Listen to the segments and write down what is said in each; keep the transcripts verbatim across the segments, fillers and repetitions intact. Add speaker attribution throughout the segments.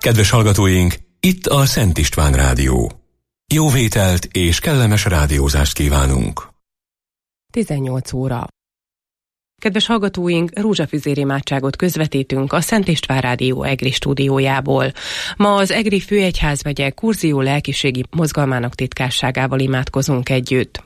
Speaker 1: Kedves hallgatóink, itt a Szent István Rádió. Jó vételt és kellemes rádiózást kívánunk.
Speaker 2: tizennyolc óra. Kedves hallgatóink, rózsafüzér imádságot közvetítünk a Szent István Rádió Egri stúdiójából. Ma az Egri Főegyházmegye Kurzió lelkiségi mozgalmának titkárságával imádkozunk együtt.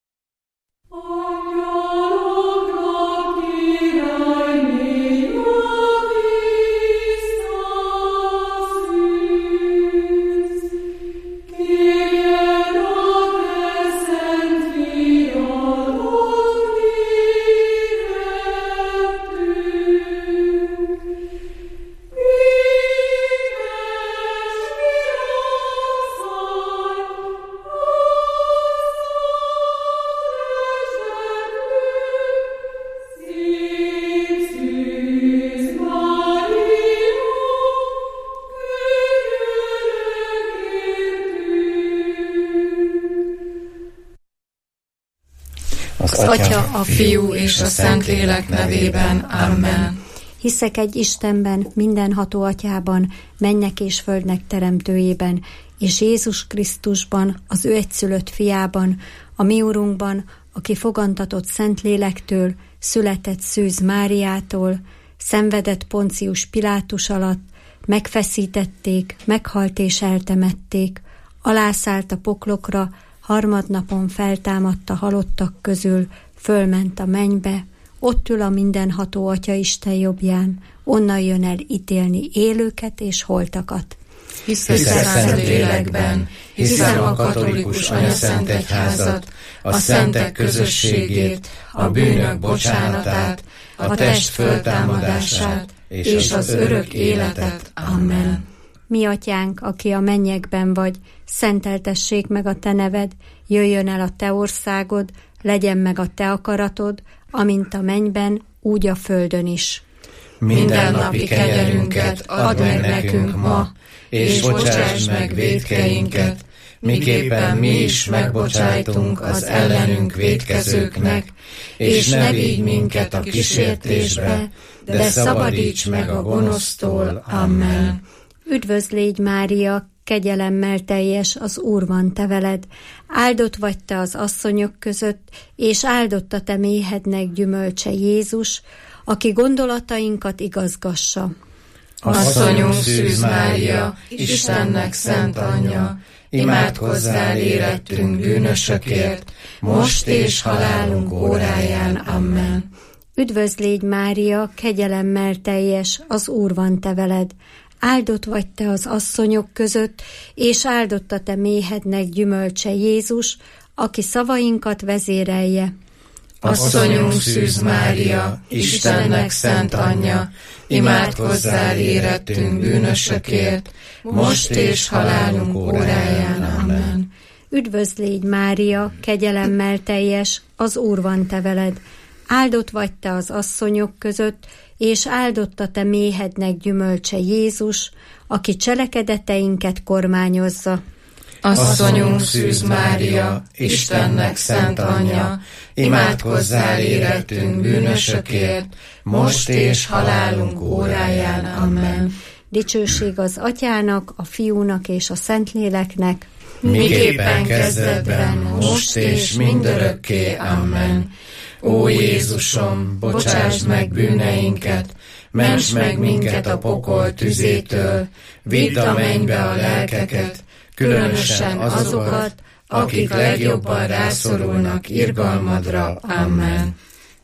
Speaker 3: Az Atya, a Fiú és a Szentlélek nevében. Amen.
Speaker 4: Hiszek egy Istenben, mindenható Atyában, mennek és földnek teremtőjében, és Jézus Krisztusban, az ő egyszülött fiában, a mi Urunkban, aki fogantatott Szentlélektől, született Szűz Máriától, szenvedett Poncius Pilátus alatt, megfeszítették, meghalt és eltemették, alászállt a poklokra, harmadnapon feltámadt a halottak közül, fölment a mennybe, ott ül a mindenható Atya Isten jobbján, onnan jön el ítélni élőket és holtakat.
Speaker 3: Hiszek a Szentlélekben, hiszem a katolikus anyaszentegyházat, a szentek közösségét, a bűnök bocsánatát, a test föltámadását és az örök életet. Amen.
Speaker 4: Mi Atyánk, aki a mennyekben vagy, szenteltessék meg a te neved, jöjjön el a te országod, legyen meg a te akaratod, amint a mennyben, úgy a földön is.
Speaker 3: Minden napi kenyerünket add meg nekünk ma, és bocsáss meg vétkeinket, miképpen mi is megbocsájtunk az ellenünk vétkezőknek, és ne vigy minket a kísértésbe, de szabadíts meg a gonosztól. Amen.
Speaker 4: Üdvözl légy, Mária, kegyelemmel teljes, az Úr van te veled, áldott vagy te az asszonyok között, és áldott a te méhednek gyümölcse Jézus, aki gondolatainkat igazgassa.
Speaker 3: Asszonyunk Szűz Mária, Istennek szent anyja, imádkozzál érettünk bűnösökért, most és halálunk óráján. Amen.
Speaker 4: Üdvözl légy, Mária, kegyelemmel teljes, az Úr van te veled, áldott vagy te az asszonyok között, és áldott a te méhednek gyümölcse Jézus, aki szavainkat vezérelje.
Speaker 3: Asszonyunk Szűz Mária, Istennek szent anyja, imádkozzál érettünk bűnösökért, most és halálunk óráján. Amen.
Speaker 4: Üdvözl légy, Mária, kegyelemmel teljes, az Úr van te veled, áldott vagy te az asszonyok között, és áldott a te méhednek gyümölcse Jézus, aki cselekedeteinket kormányozza.
Speaker 3: Asszonyunk Szűz Mária, Istennek szent anyja, imádkozzál érettünk bűnösökért, most és halálunk óráján. Amen.
Speaker 4: Dicsőség az Atyának, a Fiúnak és a Szentléleknek,
Speaker 3: miképpen kezdetben, most és mindörökké. Amen. Ó Jézusom, bocsásd meg bűneinket, ments meg minket a pokol tüzétől, vidd a mennybe a lelkeket, különösen azokat, akik legjobban rászorulnak irgalmadra. Amen.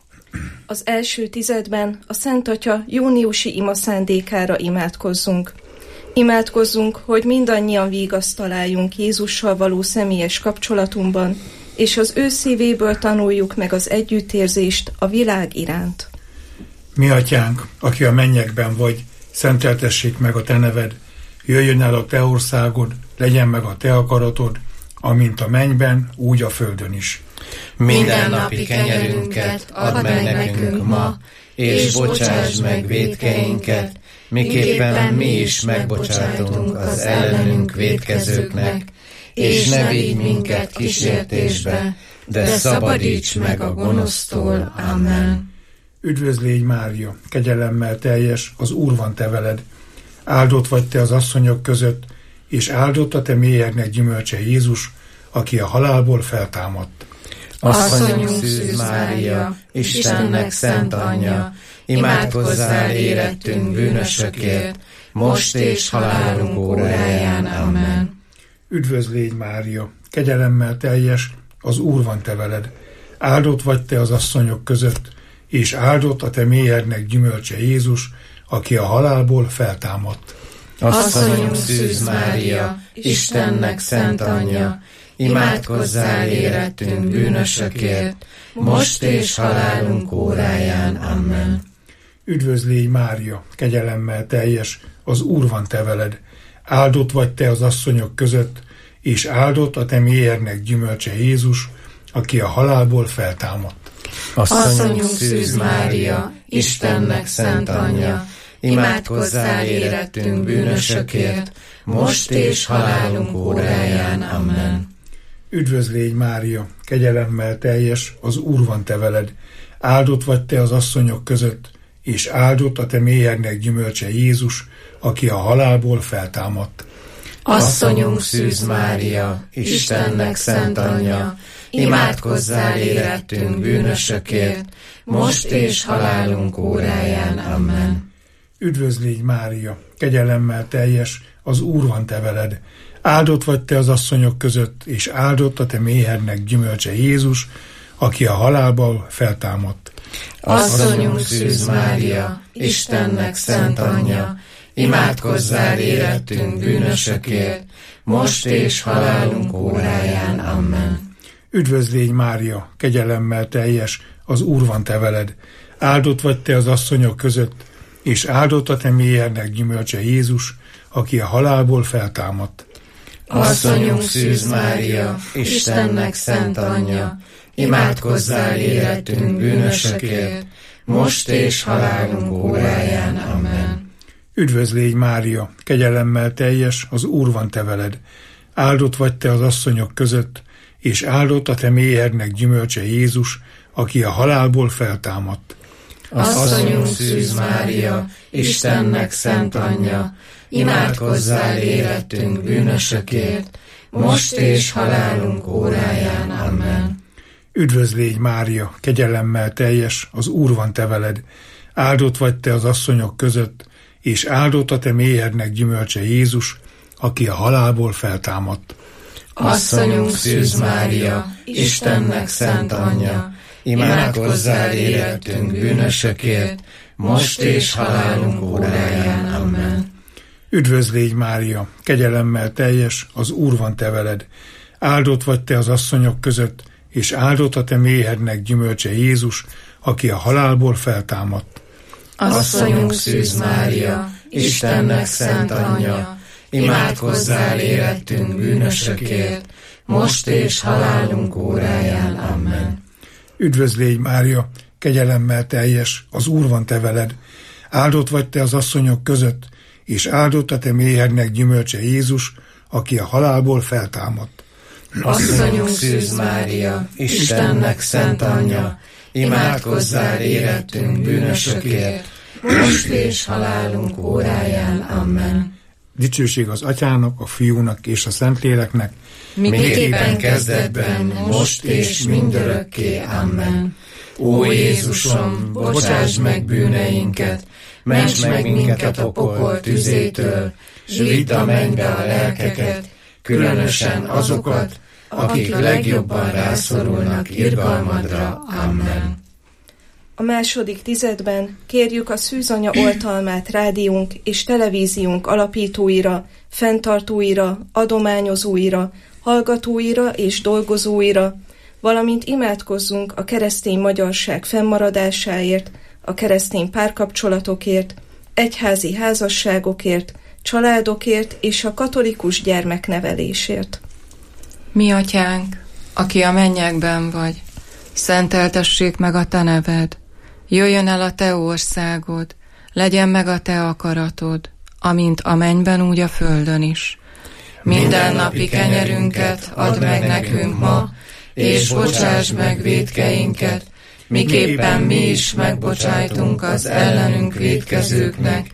Speaker 5: Az első tizedben a Szent Atya júniusi ima szándékára imádkozzunk. Imádkozzunk, hogy mindannyian vigasztaláljunk Jézussal való személyes kapcsolatunkban, és az ő szívéből tanuljuk meg az együttérzést a világ iránt.
Speaker 6: Mi Atyánk, aki a mennyekben vagy, szenteltessék meg a te neved, jöjjön el a te országod, legyen meg a te akaratod, amint a mennyben, úgy a földön is.
Speaker 3: Minden napi kenyerünket add meg nekünk ma, és bocsásd meg vétkeinket, miképpen mi is megbocsátunk az ellenünk vétkezőknek, és ne vigy minket kísértésbe, de szabadíts meg a gonosztól. Amen.
Speaker 6: Üdvözl légy, Mária, kegyelemmel teljes, az Úr van te veled, Áldott vagy te az asszonyok között, és áldott a te mélyednek gyümölcse Jézus, aki a halálból feltámadt.
Speaker 3: Asszonyunk Szűz Mária, Istennek szent anyja, imádkozzál érettünk bűnösökért, most és halálunk óráján. Amen.
Speaker 6: Üdvözl légy, Mária, kegyelemmel teljes, az Úr van te veled. Áldott vagy te az asszonyok között, és áldott a te mélyednek gyümölcse Jézus, aki a halálból feltámadt.
Speaker 3: Asszonyunk Szűz Mária, Istennek szent anyja, imádkozzál érettünk bűnösökért, most és halálunk óráján. Amen.
Speaker 6: Üdvözl légy, Mária, kegyelemmel teljes, az Úr van te veled. Áldott vagy te az asszonyok között, és áldott a te mélyednek gyümölcse Jézus, aki a halálból feltámadt.
Speaker 3: Asszonyunk Szűz Mária, Istennek szent anyja, imádkozzál érettünk bűnösökért, most és halálunk óráján. Amen.
Speaker 6: Üdvözl légy, Mária, kegyelemmel teljes, az Úr van te veled. Áldott vagy te az asszonyok között, és áldott a te mélyednek gyümölcse Jézus, aki a halálból feltámadt.
Speaker 3: Asszonyunk Szűz Mária, Istennek szent anyja, imádkozzál érettünk bűnösökért, most és halálunk óráján. Amen.
Speaker 6: Üdvözl légy, Mária, kegyelemmel teljes, az Úr van te veled. Áldott vagy te az asszonyok között, és áldott a te mélyednek gyümölcse Jézus, aki a halálból feltámadt.
Speaker 3: Asszonyunk Szűz Mária, Istennek szent anyja, imádkozzál érettünk bűnösökért, most és halálunk óráján. Amen.
Speaker 6: Üdvözl légy, Mária, kegyelemmel teljes, az Úr van te veled. Áldott vagy te az asszonyok között, és áldott a te mélyednek gyümölcse Jézus, aki a halálból feltámadt.
Speaker 3: Asszonyunk Szűz Mária, Istennek szent anyja, imádkozzál érettünk bűnösökért, most és halálunk óráján. Amen.
Speaker 6: Üdvözl légy, Mária, kegyelemmel teljes, az Úr van te veled. Áldott vagy te az asszonyok között, és áldott a te mélyednek gyümölcse Jézus, aki a halálból feltámadt.
Speaker 3: Asszonyunk Szűz Mária, Istennek szent anyja, imádkozzál érettünk bűnösökért, most és halálunk óráján. Amen.
Speaker 6: Üdvözl légy, Mária, kegyelemmel teljes, az Úr van te veled. Áldott vagy te az asszonyok között, és áldott a te mélyednek gyümölcse Jézus, aki a halálból feltámadt.
Speaker 3: Asszonyunk Szűz Mária, Istennek szent anyja, imádkozzál érettünk bűnösökért, most és halálunk óráján. Amen.
Speaker 6: Üdvözl légy, Mária, kegyelemmel teljes, az Úr van te veled. Áldott vagy te az asszonyok között, és áldott a te mélyednek gyümölcse Jézus, aki a halálból feltámadt.
Speaker 3: Asszonyunk Szűz Mária, Istennek szent anyja, imádkozzál érettünk bűnösökért, most és halálunk óráján. Amen.
Speaker 6: Üdvözl légy, Mária, kegyelemmel teljes, az Úr van te veled. Áldott vagy te az asszonyok között, és áldott a te mélyednek gyümölcse Jézus, aki a halálból feltámadt.
Speaker 3: Asszonyunk Szűz Mária, Istennek szent anyja, imádkozzál érettünk bűnösökért, most és halálunk óráján. Amen.
Speaker 6: Dicsőség az Atyának, a Fiúnak és a Szentléleknek,
Speaker 3: miképpen kezdetben, most és mindörökké. Amen. Ó Jézusom, bocsáss meg bűneinket, ments meg minket a pokol tüzétől, s vidd a mennybe a lelkeket, különösen azokat, akik legjobban rászorulnak irgalmadra. Amen.
Speaker 5: A második tizedben kérjük a Szűzanya oltalmát rádiónk és televíziónk alapítóira, fenntartóira, adományozóira, hallgatóira és dolgozóira, valamint imádkozzunk a keresztény magyarság fennmaradásáért, a keresztény párkapcsolatokért, egyházi házasságokért, családokért és a katolikus gyermeknevelésért.
Speaker 7: Mi atyánk, aki a mennyekben vagy, szenteltessék meg a te neved, jöjjön el a te országod, legyen meg a te akaratod, amint a mennyben, úgy a földön is.
Speaker 3: Minden napi kenyerünket add meg nekünk ma, és bocsáss meg vétkeinket, miképpen mi is megbocsájtunk az ellenünk vétkezőknek,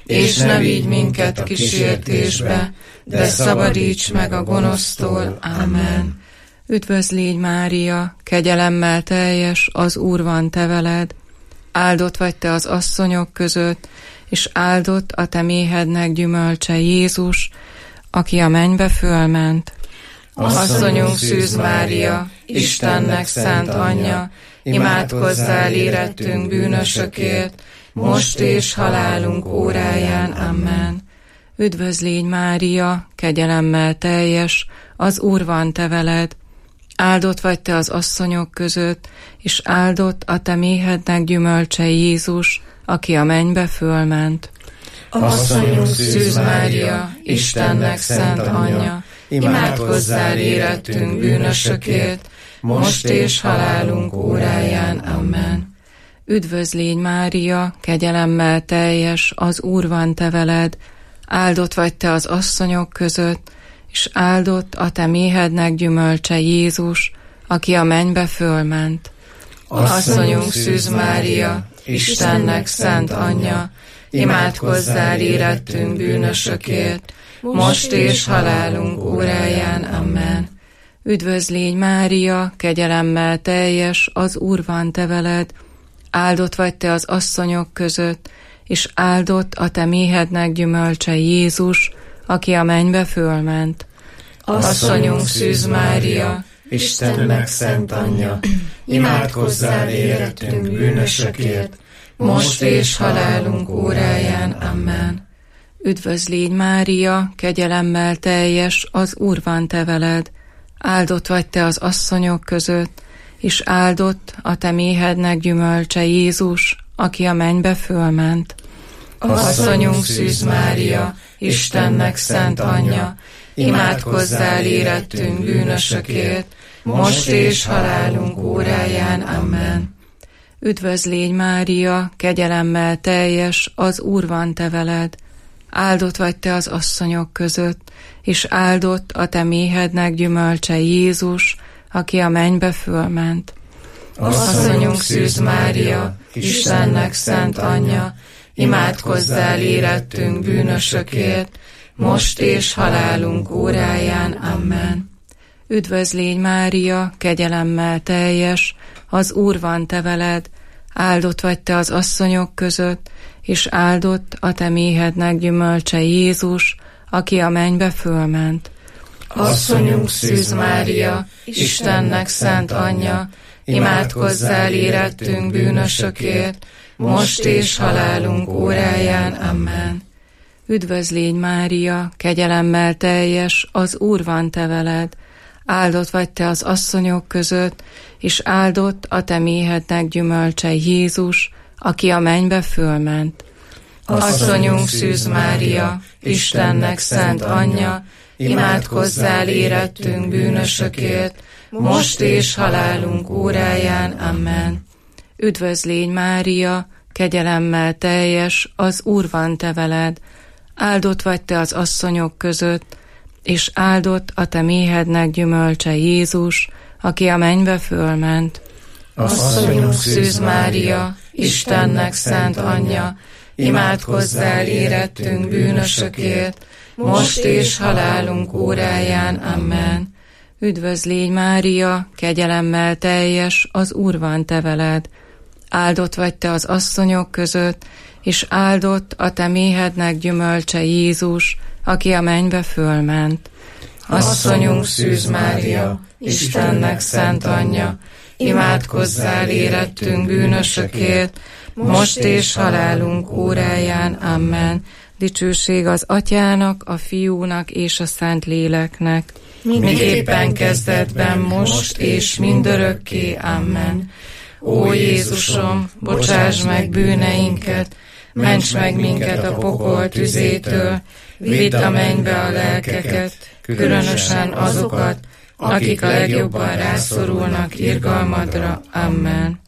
Speaker 7: és ne vigy minket kísértésbe, de szabadíts meg a gonosztól. Amen. Üdvözl légy, Mária, kegyelemmel teljes, az Úr van te veled. Áldott vagy te az asszonyok között, és áldott a te méhednek gyümölcse, Jézus, aki a mennybe fölment. Asszonyunk Szűz Mária, Istennek szent anyja, imádkozzál érettünk bűnösökért, most és halálunk óráján. Amen. Üdvözl légy, Mária, kegyelemmel teljes, az Úr van te veled. Áldott vagy te az asszonyok között, és áldott a te méhednek gyümölcse, Jézus, aki a mennybe fölment.
Speaker 3: Asszonyunk Szűz Mária, Istennek szent anyja, imádkozzál érettünk bűnösökért, most és halálunk óráján. Amen.
Speaker 7: Üdvözl légy, Mária, kegyelemmel teljes, az Úr van te veled. Áldott vagy te az asszonyok között, és áldott a te méhednek gyümölcse, Jézus, aki a mennybe fölment.
Speaker 3: Asszonyunk Szűz Mária, Istennek szent anyja, imádkozzál érettünk bűnösökért, most és halálunk óráján. Amen.
Speaker 7: Üdvözl légy, Mária, kegyelemmel teljes, az Úr van te veled. Áldott vagy te az asszonyok között, és áldott a te méhednek gyümölcse, Jézus, aki a mennybe fölment.
Speaker 3: Asszonyunk Szűz Mária, Istennek szent anyja, imádkozzál érettünk bűnösökért, most és halálunk óráján. Amen.
Speaker 7: Üdvözl légy, Mária, kegyelemmel teljes, az Úr van te veled. Áldott vagy te az asszonyok között, és áldott a te méhednek gyümölcse, Jézus, aki a mennybe fölment.
Speaker 3: Asszonyunk Szűz Mária, Istennek szent anyja, imádkozzál érettünk bűnösökért, most és halálunk óráján. Amen.
Speaker 7: Üdvözl légy, Mária, kegyelemmel teljes, az Úr van te veled. Áldott vagy te az asszonyok között, és áldott a te méhednek gyümölcse, Jézus, aki a mennybe fölment.
Speaker 3: Asszonyunk Szűz Mária, Istennek szent anyja, imádkozzál érettünk bűnösökért, most és halálunk óráján. Amen.
Speaker 7: Üdvözl légy, Mária, kegyelemmel teljes, az Úr van te veled. Áldott vagy te az asszonyok között, és áldott a te méhednek gyümölcse, Jézus, aki a mennybe fölment.
Speaker 3: Asszonyunk Szűz Mária, Istennek szent anyja, imádkozzál érettünk bűnösökért, most és halálunk óráján. Amen.
Speaker 7: Üdvözl légy, Mária, kegyelemmel teljes, az Úr van te veled. Áldott vagy te az asszonyok között, és áldott a te méhednek gyümölcse, Jézus, aki a mennybe fölment.
Speaker 3: Asszonyunk Szűz Mária, Istennek szent anyja, imádkozzál érettünk bűnösökért, most és halálunk óráján. Amen.
Speaker 7: Üdvözl légy, Mária, kegyelemmel teljes, az Úr van te veled. Áldott vagy te az asszonyok között, és áldott a te méhednek gyümölcse, Jézus, aki a mennybe fölment.
Speaker 3: Asszonyunk Szűz Mária, Istennek szent anyja, imádkozzál érettünk bűnösökért, most és halálunk óráján. Amen.
Speaker 7: Üdvözl légy, Mária, kegyelemmel teljes, az Úr van te veled. Áldott vagy te az asszonyok között, és áldott a te méhednek gyümölcse, Jézus, aki a mennybe fölment.
Speaker 3: Asszonyunk Szűz Mária, Istennek szent anyja, imádkozzál érettünk bűnösökért, most és halálunk óráján. Amen.
Speaker 7: Dicsőség az Atyának, a Fiúnak és a Szentléleknek.
Speaker 3: Miképpen kezdetben, most és mindörökké. Amen. Ó Jézusom, bocsáss meg bűneinket, ments meg minket a pokol tüzétől, vidd a mennybe a lelkeket, különösen azokat, akik a legjobban rászorulnak irgalmadra. Amen.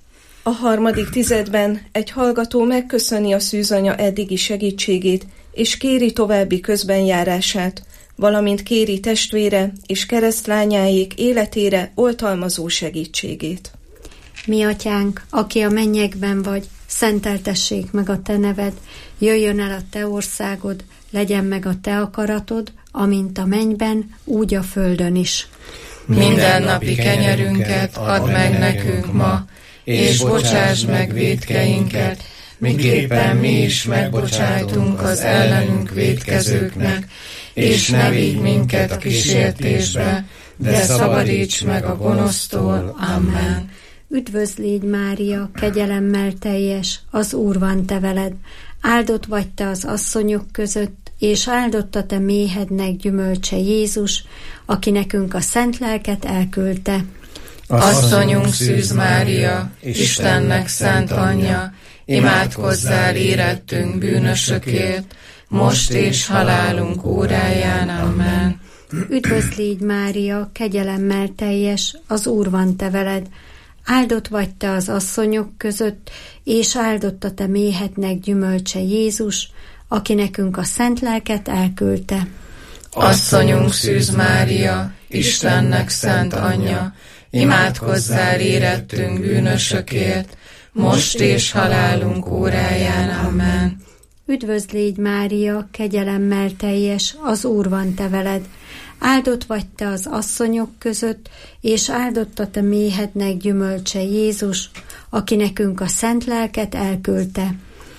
Speaker 5: A harmadik tizedben egy hallgató megköszöni a szűzanya eddigi segítségét, és kéri további közbenjárását, valamint kéri testvére és keresztlányáik életére oltalmazó segítségét.
Speaker 4: Mi atyánk, aki a mennyekben vagy, szenteltessék meg a te neved, jöjjön el a te országod, legyen meg a te akaratod, amint a mennyben, úgy a földön is.
Speaker 7: Mindennapi kenyerünket add meg nekünk ma, és bocsásd meg vétkeinket, miképpen mi is megbocsájtunk az ellenünk vétkezőknek, és ne vigy minket a kísértésbe, de szabadíts meg a gonosztól. Amen.
Speaker 4: Üdvözl légy, Mária, kegyelemmel teljes, az Úr van te veled, áldott vagy te az asszonyok között, és áldott a te méhednek gyümölcse Jézus, aki nekünk a szent lelket elküldte.
Speaker 7: Asszonyunk Szűz Mária, Istennek szent anyja, imádkozzál érettünk bűnösökért, most és halálunk óráján. Amen.
Speaker 4: Üdvözl légy, Mária, kegyelemmel teljes, az Úr van te veled, áldott vagy te az asszonyok között, és áldott a te méhednek gyümölcse Jézus, aki nekünk a szent lelket elküldte.
Speaker 7: Asszonyunk Szűz Mária, Istennek szent anyja, imádkozzál érettünk bűnösökért, most és halálunk óráján. Amen.
Speaker 4: Üdvözl légy, Mária, kegyelemmel teljes, az Úr van te veled, áldott vagy te az asszonyok között, és áldott a te méhednek gyümölcse Jézus, aki nekünk a szent lelket elküldte.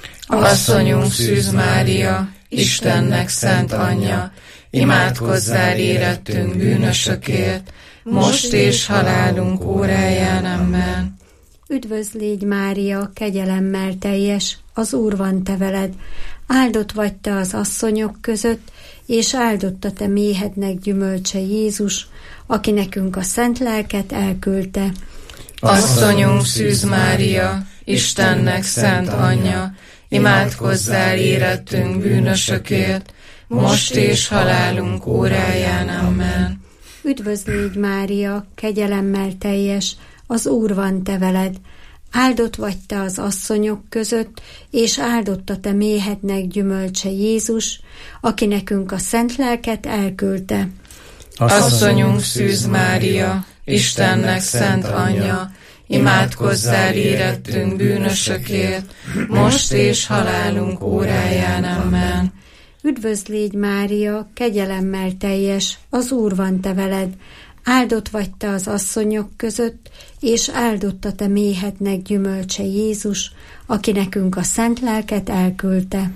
Speaker 7: Asszonyunk Szűz Mária, Istennek szent anyja, imádkozzál érettünk bűnösökért, most és halálunk óráján. Amen.
Speaker 4: Üdvözl légy, Mária, kegyelemmel teljes, az Úr van te veled, áldott vagy te az asszonyok között, és áldott a te méhednek gyümölcse Jézus, aki nekünk a szent lelket elküldte.
Speaker 7: Asszonyunk Szűz Mária, Istennek szent anyja, imádkozzál érettünk bűnösökért, most és halálunk óráján. Amen.
Speaker 4: Üdvözl légy, Mária, kegyelemmel teljes, az Úr van te veled, áldott vagy te az asszonyok között, és áldott a te méhednek gyümölcse Jézus, aki nekünk a szent lelket elküldte.
Speaker 7: Asszonyunk Szűz Mária, Istennek szent anyja, imádkozzál érettünk bűnösökért, most és halálunk óráján. Amen.
Speaker 4: Üdvözl légy, Mária, kegyelemmel teljes, az Úr van te veled, áldott vagy te az asszonyok között, és áldott a te méhednek gyümölcse Jézus, aki nekünk a szent lelket elküldte.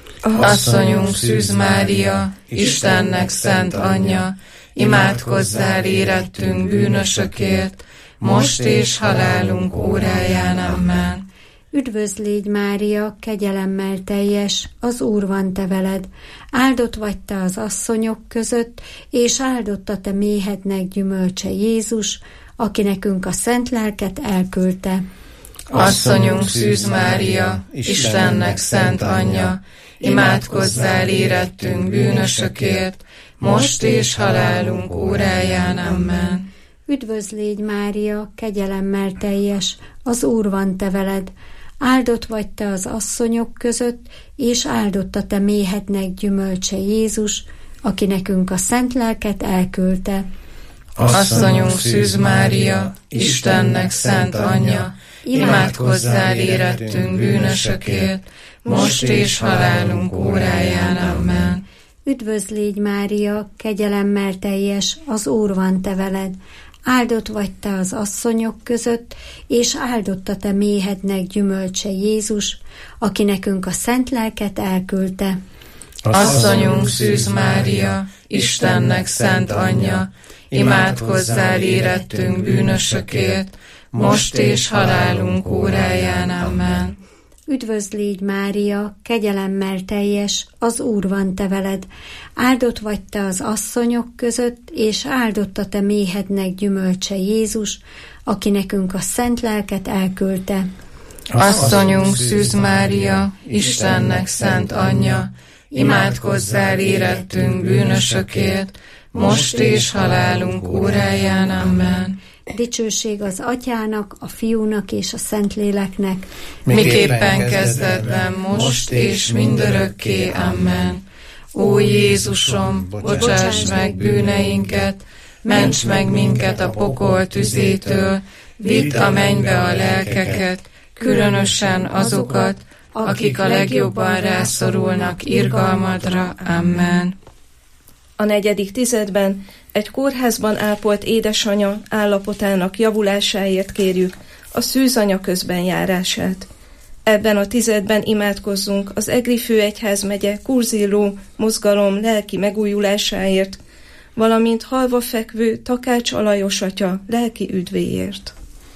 Speaker 7: Asszonyunk Szűz Mária, Istennek szent anyja, imádkozzál érettünk bűnösökért, most és halálunk óráján. Amen.
Speaker 4: Üdvözl légy, Mária, kegyelemmel teljes, az Úr van te veled, áldott vagy te az asszonyok között, és áldott a te méhednek gyümölcse Jézus, aki nekünk a szent lelket elküldte.
Speaker 7: Asszonyunk Szűz Mária, Istennek szent anyja, imádkozzál érettünk bűnösökért, most és halálunk óráján. Amen.
Speaker 4: Üdvözl légy, Mária, kegyelemmel teljes, az Úr van te veled, áldott vagy te az asszonyok között, és áldott a te méhednek gyümölcse Jézus, aki nekünk a szent lelket elküldte.
Speaker 7: Asszonyunk Szűz Mária, Istennek szent anyja, imádkozzál érettünk bűnösökért, most és halálunk óráján. Amen.
Speaker 4: Üdvözl légy, Mária, kegyelemmel teljes, az Úr van te veled, áldott vagy te az asszonyok között, és áldott a te méhednek gyümölcse Jézus, aki nekünk a szent lelket elküldte.
Speaker 7: Asszonyunk Szűz Mária, Istennek szent anyja, imádkozzál érettünk bűnösökért, most és halálunk óráján. Amen.
Speaker 4: Üdvözl légy, Mária, kegyelemmel teljes, az Úr van te veled, áldott vagy te az asszonyok között, és áldott a te méhednek gyümölcse Jézus, aki nekünk a szent lelket elküldte.
Speaker 7: Asszonyunk Szűz Mária, Istennek szent anyja, imádkozzál érettünk bűnösökért, most és halálunk óráján. Amen.
Speaker 4: Dicsőség az Atyának, a Fiúnak és a Szentléleknek,
Speaker 7: miképpen kezdetben, most és mindörökké. Amen. Ó Jézusom, bocsáss meg bűneinket, ments meg minket a pokol tüzétől, vidd a mennybe a lelkeket, különösen azokat, akik a legjobban rászorulnak irgalmadra. Amen.
Speaker 5: A negyedik tizedben egy kórházban ápolt édesanya állapotának javulásáért kérjük a szűzanya közben járását. Ebben a tizedben imádkozzunk az Egri Főegyházmegye kurzilló mozgalom lelki megújulásáért, valamint halva fekvő Takács Alajos atya lelki üdvéért.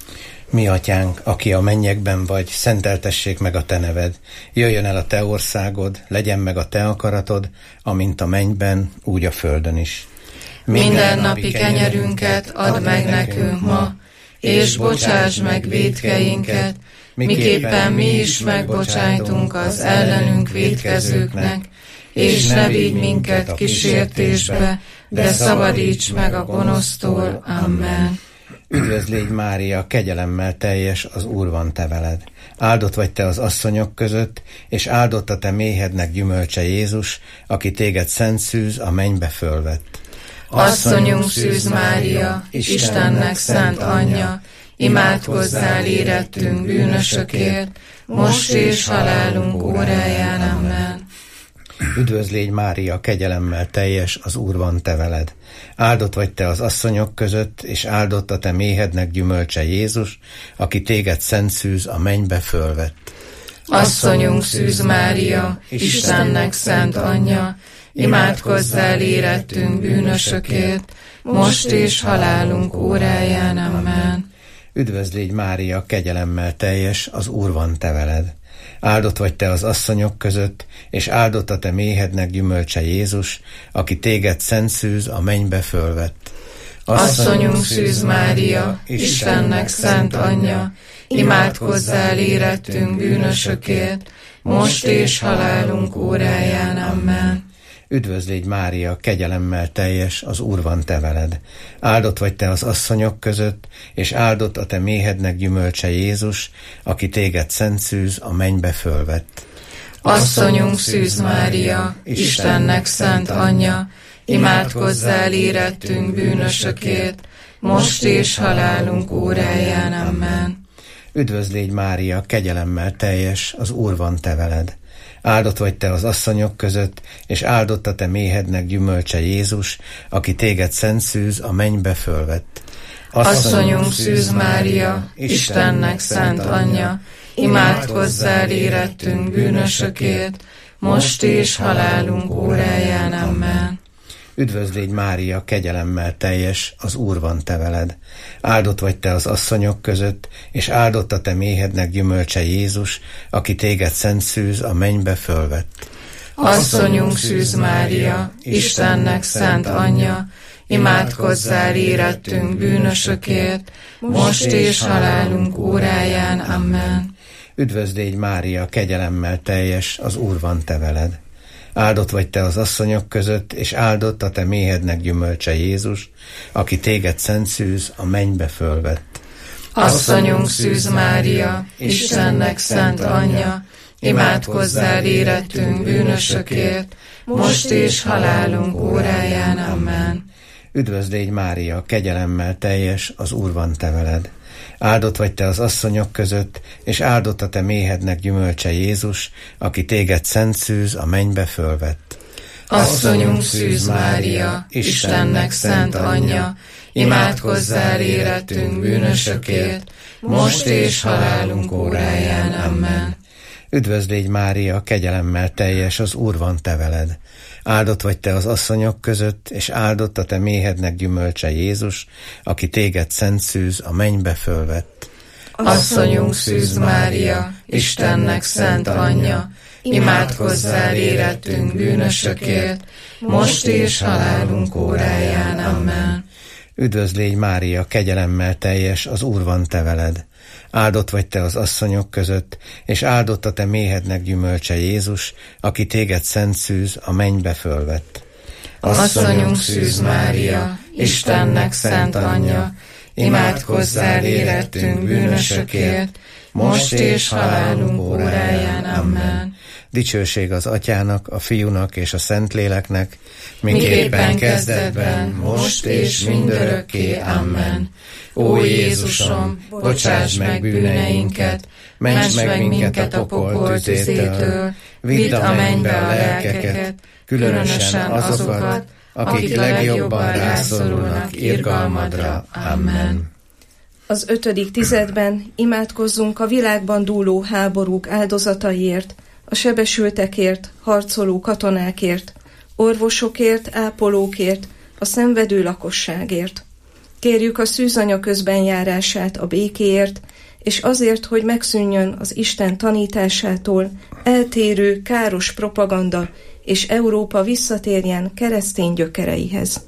Speaker 8: Mi atyánk, aki a mennyekben vagy, szenteltessék meg a te neved. Jöjjön el a te országod, legyen meg a te akaratod, amint a mennyben, úgy a földön is.
Speaker 7: Minden napi kenyerünket add meg nekünk ma, és bocsáss meg vétkeinket, miképpen mi is megbocsájtunk az ellenünk vétkezőknek, és ne vigy minket kísértésbe, de szabadíts meg a gonosztól. Amen.
Speaker 8: Üdvözl légy Mária, kegyelemmel teljes, az Úr van te veled. Áldott vagy te az asszonyok között, és áldott a te méhednek gyümölcse Jézus, aki téged szent szűz a mennybe fölvett.
Speaker 7: Asszonyunk Szűz Mária, Istennek szent anyja, imádkozzál érettünk bűnösökért, most és halálunk óráján. Amen.
Speaker 8: Üdvözl légy Mária, kegyelemmel teljes, az Úr van te veled. Áldott vagy te az asszonyok között, és áldott a te méhednek gyümölcse Jézus, aki téged szent szűz a mennybe fölvett.
Speaker 7: Asszonyunk Szűz Mária, Istennek szent anyja, imádkozzál érettünk bűnösökért, most és halálunk óráján. Amen.
Speaker 8: Üdvözl légy Mária, kegyelemmel teljes, az Úr van te veled. Áldott vagy te az asszonyok között, és áldott a te méhednek gyümölcse Jézus, aki téged szent szűz a mennybe fölvett.
Speaker 7: Asszonyunk Szűz Mária, Istennek szent anyja, imádkozzál érettünk bűnösökért, most és halálunk óráján. Amen.
Speaker 8: Üdvözl légy Mária, kegyelemmel teljes, az Úr van te veled. Áldott vagy te az asszonyok között, és áldott a te méhednek gyümölcse Jézus, aki téged szent szűz a mennybe fölvett.
Speaker 7: Asszonyunk Szűz Mária, Istennek szent anyja, imádkozzál érettünk bűnösökért, most és halálunk óráján. Amen.
Speaker 8: Üdvözl légy Mária, kegyelemmel teljes, az Úr van te veled. Áldott vagy te az asszonyok között, és áldott a te méhednek gyümölcse Jézus, aki téged szent szűz a mennybe fölvett.
Speaker 7: Asszonyunk Szűz Mária, Istennek szent anyja, imádkozzál érettünk bűnösökért, most és halálunk óráján. Amen.
Speaker 8: Üdvözl légy Mária, kegyelemmel teljes, az Úr van te veled. Áldott vagy te az asszonyok között, és áldott a te méhednek gyümölcse Jézus, aki téged szent szűz a mennybe fölvett.
Speaker 7: Asszonyunk Szűz Mária, Istennek szent anyja, imádkozzál érettünk bűnösökért, most és halálunk óráján. Amen.
Speaker 8: Üdvözl légy Mária, kegyelemmel teljes, az Úr van te veled. Áldott vagy te az asszonyok között, és áldott a te méhednek gyümölcse Jézus, aki téged szent szűz a mennybe fölvett.
Speaker 7: Asszonyunk Szűz Mária, Istennek szent anyja, imádkozzál érettünk bűnösökért, most és halálunk óráján. Amen.
Speaker 8: Üdvözl légy Mária, kegyelemmel teljes, az Úr van te veled. Áldott vagy te az asszonyok között, és áldott a te méhednek gyümölcse Jézus, aki téged szent szűz a mennybe fölvett.
Speaker 7: Asszonyunk Szűz Mária, Istennek szent anyja, imádkozzál érettünk bűnösökért, most és halálunk óráján. Amen.
Speaker 8: Üdvözl légy Mária, kegyelemmel teljes, az Úr van te veled. Áldott vagy te az asszonyok között, és áldott a te méhednek gyümölcse Jézus, aki téged szent szűz a mennybe fölvett.
Speaker 7: Asszonyunk Szűz Mária, Istennek szent anyja, imádkozzál érettünk bűnösökért, most és halálunk óráján. Amen.
Speaker 8: Üdvözl légy Mária, kegyelemmel teljes, az Úr van te veled. Áldott vagy te az asszonyok között, és áldott a te méhednek gyümölcse Jézus, aki téged szent szűz a mennybe fölvett.
Speaker 7: Asszonyunk Szűz Mária, Istennek szent anyja, imádkozzál érettünk bűnösökért, most és halálunk óráján. Amen.
Speaker 8: dicsőség az Atyának, a Fiúnak és a Szentléleknek, miképpen kezdetben, most és mindörökké. Amen. Ó Jézusom, bocsáss meg bűneinket, ments meg minket a pokol tüzétől, vidd a mennybe a lelkeket, különösen azokat, akik legjobban rászorulnak irgalmadra. Amen.
Speaker 5: Az ötödik tizedben imádkozzunk a világban dúló háborúk áldozataiért, a sebesültekért, harcoló katonákért, orvosokért, ápolókért, a szenvedő lakosságért. Kérjük a szűzanya közbenjárását a békéért, és azért, hogy megszűnjön az Isten tanításától eltérő, káros propaganda, és Európa visszatérjen keresztény gyökereihez.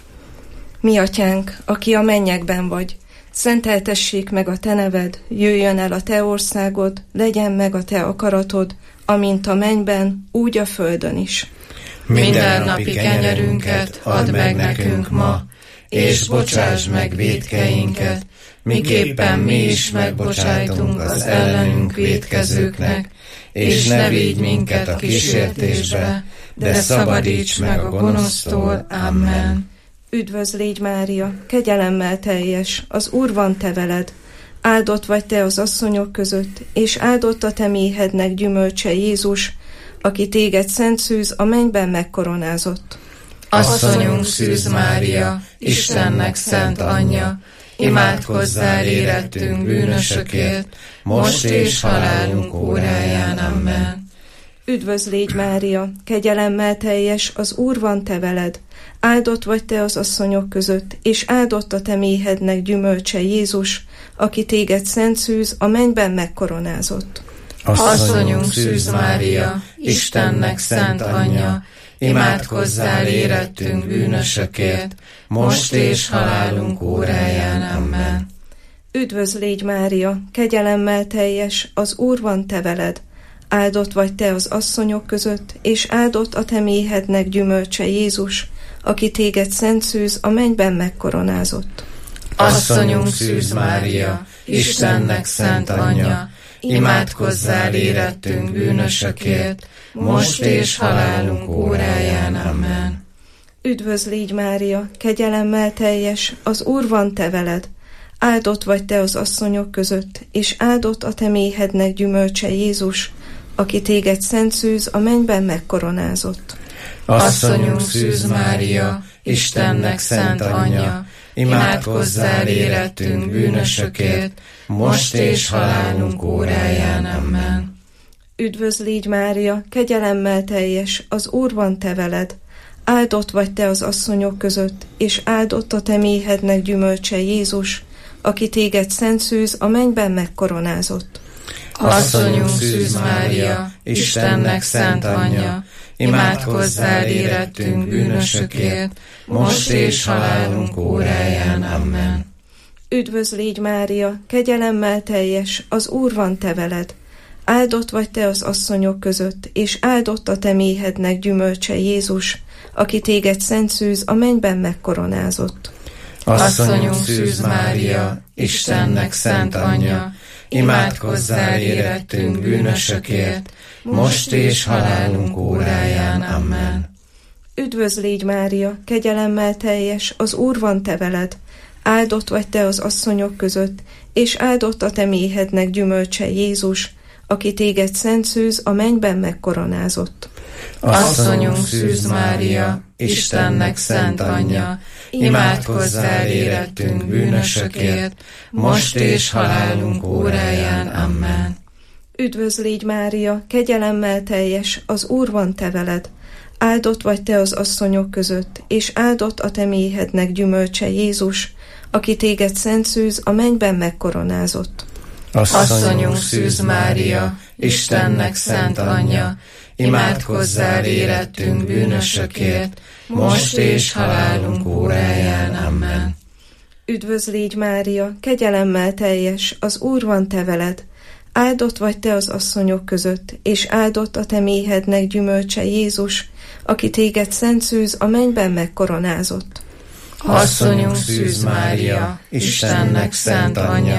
Speaker 5: Mi atyánk, aki a mennyekben vagy, szenteltessék meg a te neved, jöjjön el a te országod, legyen meg a te akaratod, amint a mennyben, úgy a földön is.
Speaker 3: Minden napi kenyerünket add meg nekünk ma, és bocsáss meg vétkeinket, miképpen mi is megbocsájtunk az ellenünk vétkezőknek, és ne vigy minket a kísértésbe, de szabadíts meg a gonosztól. Amen.
Speaker 5: Üdvözl légy Mária, kegyelemmel teljes, az Úr van te veled, áldott vagy te az asszonyok között, és áldott a te méhednek gyümölcse Jézus, aki téged szent szűz a mennyben megkoronázott.
Speaker 3: Asszonyunk Szűz Mária, Istennek szent anyja, imádkozzál érettünk bűnösökért, most és halálunk óráján. Amen.
Speaker 5: Üdvözl légy Mária, kegyelemmel teljes, az Úr van te veled, áldott vagy te az asszonyok között, és áldott a te méhednek gyümölcse Jézus, aki téged szent szűz a mennyben megkoronázott.
Speaker 3: Asszonyunk Szűz Mária, Istennek szent anyja, imádkozzál érettünk bűnösökért, most és halálunk óráján. Amen.
Speaker 5: Üdvözl légy Mária, kegyelemmel teljes, az Úr van te veled, áldott vagy te az asszonyok között, és áldott a te méhednek gyümölcse Jézus, aki téged szent szűz a mennyben megkoronázott.
Speaker 3: Asszonyunk Szűz Mária, Istennek szent anyja, imádkozzál érettünk bűnösökért, most és halálunk óráján. Amen.
Speaker 5: Üdvözl légy Mária, kegyelemmel teljes, az Úr van te veled, áldott vagy te az asszonyok között, és áldott a te méhednek gyümölcse Jézus, aki téged szent szűz a mennyben megkoronázott.
Speaker 3: Asszonyunk Szűz Mária, Istennek szent anyja, imádkozzál érettünk bűnösökért, most és halálunk óráján. Amen.
Speaker 5: Üdvözl légy Mária, kegyelemmel teljes, az Úr van te veled, áldott vagy te az asszonyok között, és áldott a te méhednek gyümölcse Jézus, aki téged szent szűz a mennyben megkoronázott.
Speaker 3: Asszonyunk Szűz Mária, Istennek szent anyja, imádkozzál érettünk bűnösökért, most és halálunk óráján. Amen.
Speaker 5: Üdvözl légy Mária, kegyelemmel teljes, az Úr van te veled, áldott vagy te az asszonyok között, és áldott a te méhednek gyümölcse Jézus, aki téged szent szűz a mennyben megkoronázott.
Speaker 3: Asszonyunk Szűz Mária, Istennek szent anyja, imádkozzál érettünk bűnösökért, most és halálunk óráján. Amen.
Speaker 5: Üdvözl légy Mária, kegyelemmel teljes, az Úr van te veled, áldott vagy te az asszonyok között, és áldott a te méhednek gyümölcse Jézus, aki téged szent szűz a mennyben megkoronázott.
Speaker 3: Asszonyunk Szűz Mária, Istennek szent anyja, imádkozzál érettünk bűnösökért, most és halálunk óráján. Amen.
Speaker 5: Üdvözl légy Mária, kegyelemmel teljes, az Úr van te veled, áldott vagy te az asszonyok között, és áldott a te méhednek gyümölcse Jézus, aki téged szent szűz a mennyben megkoronázott.
Speaker 3: Asszonyunk Szűz Mária, Istennek szent anyja, imádkozzál érettünk bűnösökért, most és halálunk óráján. Amen.
Speaker 5: Üdvözl légy Mária, kegyelemmel teljes, az Úr van te veled, áldott vagy te az asszonyok között, és áldott a te méhednek gyümölcse Jézus, aki téged szent szűz a mennyben megkoronázott.
Speaker 3: Asszonyunk Szűz Mária, Istennek szent anyja,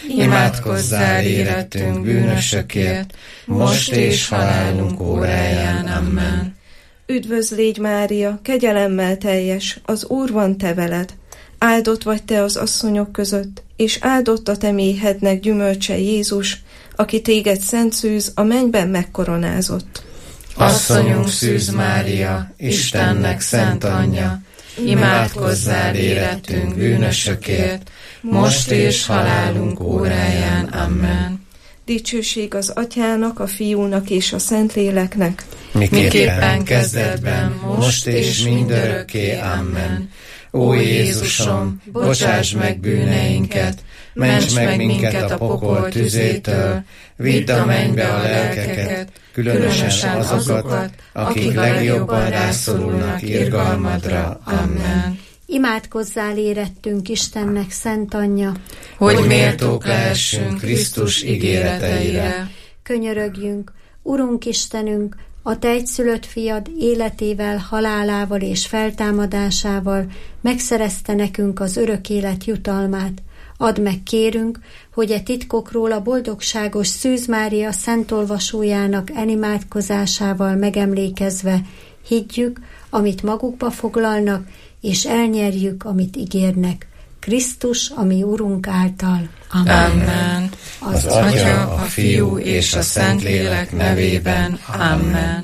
Speaker 3: imádkozzál érettünk bűnösökért, most és halálunk óráján. Amen.
Speaker 5: Üdvözl légy, Mária, kegyelemmel teljes, az Úr van te veled. Áldott vagy te az asszonyok között, és áldott a te méhednek gyümölcse Jézus, aki téged szent szűz, a mennyben megkoronázott.
Speaker 3: Asszonyunk Szűz Mária, Istennek szent anyja, imádkozzál érettünk bűnösökért, most és halálunk óráján. Amen.
Speaker 5: Dicsőség az Atyának, a Fiúnak és a Szentléleknek,
Speaker 3: miképpen kezdetben, most és mindörökké. Amen. Ó Jézusom, bocsáss meg bűneinket, ments meg minket a pokol tüzétől, vidd a mennybe a lelkeket, különösen azokat, akik legjobban rászorulnak irgalmadra. Amen.
Speaker 4: Imádkozzál érettünk Istennek szent anyja,
Speaker 3: hogy méltók lehessünk Krisztus ígéreteire.
Speaker 4: Könyörögjünk, Urunk Istenünk, a te egyszülött fiad életével, halálával és feltámadásával megszerezte nekünk az örök élet jutalmát. Add meg, kérünk, hogy e titkokról a boldogságos Szűz Mária szentolvasójának elimádkozásával megemlékezve higgyük, amit magukba foglalnak, és elnyerjük, amit ígérnek. Krisztus, a mi Urunk által.
Speaker 7: Amen. Amen.
Speaker 3: Az, az Atya, a Fiú és a Szentlélek nevében. Amen.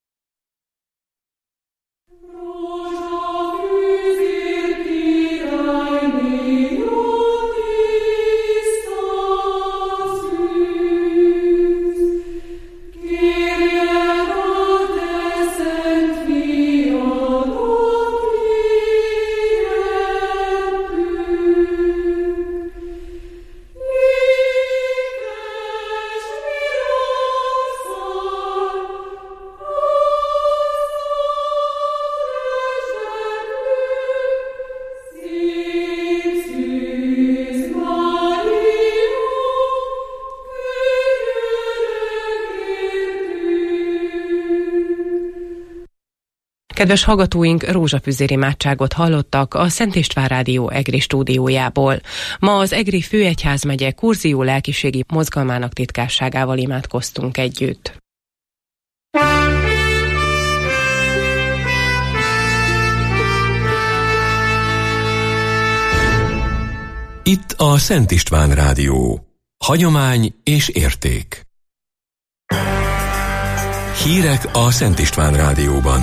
Speaker 2: Kedves hallgatóink, rózsafüzér imádságot hallottak a Szent István Rádió Egri stúdiójából. Ma az Egri Főegyházmegye Kurzió lelkiségi mozgalmának titkárságával imádkoztunk együtt.
Speaker 1: Itt a Szent István Rádió. Hagyomány és érték. Hírek a Szent István Rádióban.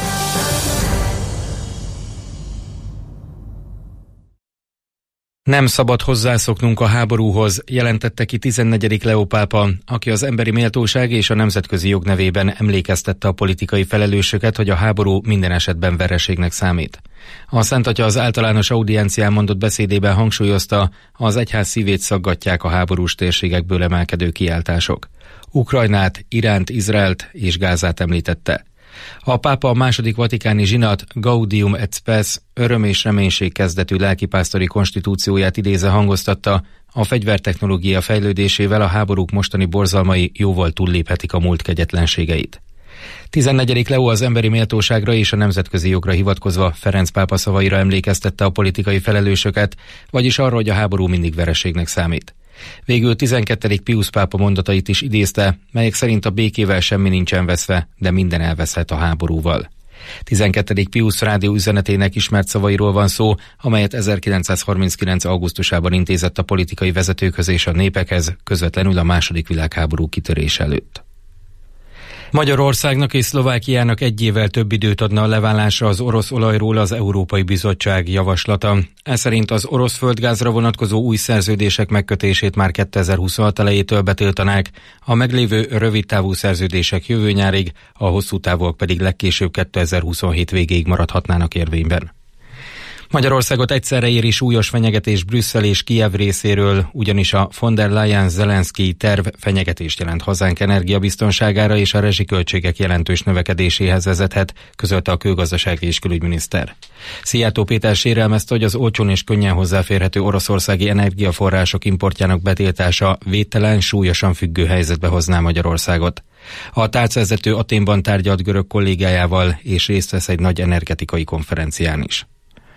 Speaker 9: Nem szabad hozzászoknunk a háborúhoz, jelentette ki tizennegyedik Leó pápa, aki az emberi méltóság és a nemzetközi jog nevében emlékeztette a politikai felelősöket, hogy a háború minden esetben vereségnek számít. A Szent Atya az általános audiencián mondott beszédében hangsúlyozta, az egyház szívét szaggatják a háborús térségekből emelkedő kiáltások. Ukrajnát, Iránt, Izraelt és Gázát említette. A pápa a második vatikáni zsinat Gaudium et Spes öröm és reménység kezdetű lelkipásztori konstitúcióját idézve hangoztatta, a fegyvertechnológia fejlődésével a háborúk mostani borzalmai jóval túlléphetik a múlt kegyetlenségeit. tizennegyedik Leó az emberi méltóságra és a nemzetközi jogra hivatkozva Ferenc pápa szavaira emlékeztette a politikai felelősöket, vagyis arra, hogy a háború mindig vereségnek számít. Végül tizenkettedik Piusz pápa mondatait is idézte, melyek szerint a békével semmi nincsen veszve, de minden elveszhet a háborúval. tizenkettedik Piusz rádió üzenetének ismert szavairól van szó, amelyet ezerkilencszázharminckilenc augusztusában intézett a politikai vezetőkhöz és a népekhez, közvetlenül a második világháború kitörése előtt. Magyarországnak és Szlovákiának egy évvel több időt adna a leválásra az orosz olajról az Európai Bizottság javaslata. Ez szerint az orosz földgázra vonatkozó új szerződések megkötését már kétezer-huszonhat elejétől betiltanák, a meglévő rövidtávú szerződések jövő nyárig, a hosszú távúak pedig legkésőbb kétezer-huszonhét végéig maradhatnának érvényben. Magyarországot egyszerre éri súlyos fenyegetés Brüsszel és Kijev részéről, ugyanis a von der Leyen-Zelenszky terv fenyegetést jelent hazánk energiabiztonságára és a rezsiköltségek jelentős növekedéséhez vezethet, közölte a kőgazdasági és külügyminiszter. Szijjártó Péter sérelmezte, hogy az olcsón és könnyen hozzáférhető oroszországi energiaforrások importjának betiltása védtelen, súlyosan függő helyzetbe hozná Magyarországot. A tárcavezető Athénban tárgyalt görög kollégájával és részt vesz egy nagy energetikai konferencián is.